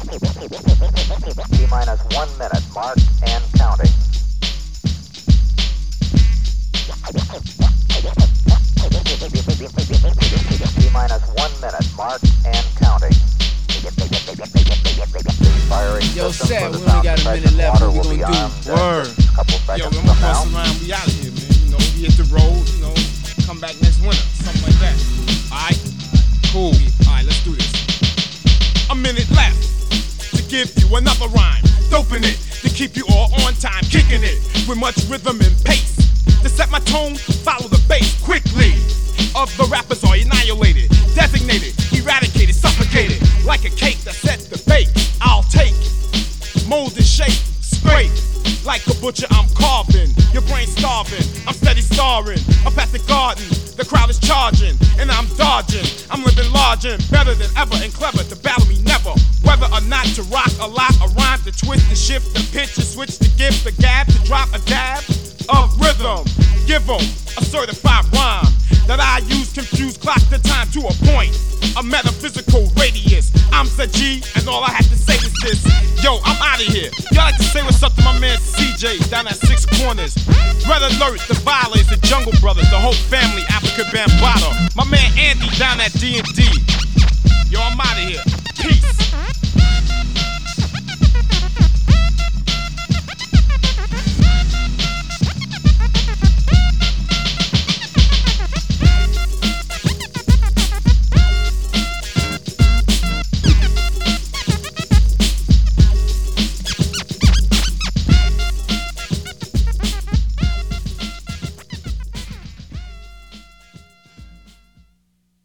T-minus 1 minute, mark and counting. T-minus 1 minute, mark and counting. Yo, Seth, we only got a minute left. What we gonna do? Word. Yo, I'm gonna bust around. We out of here, man. You know, we hit the road. You know, come back next winter, something like that. All right, cool. All right, let's do this. A minute left to give you another rhyme, doping it to keep you all on time, kicking it with much rhythm and pace. To set my tone, follow the bass quickly. Of the rappers are annihilated, designated, eradicated, suffocated like a cake that sets the bake. I'll take, mold and shape, scrape. Like a butcher, I'm carving. Your brain's starving. I'm steady starring. Up at the garden, the crowd is charging, and I'm dodging. I'm living large and better than ever, and clever to battle me never. Whether or not to rock a lot, a rhyme to twist, to shift, the pitch, to switch, to gift, the gab, to drop a dab of rhythm. Give 'em a certified rhyme that I use, confuse, clock the time to a point. A metaphysical radius. I'm Sir G, and all I had to say was this. Yo, I'm out of here. Y'all like to say what's up to my man CJ down at Six Corners. Red Alert, the Violets, the Jungle Brothers, the whole family, Africa Bambaataa. My man Andy down at D&D.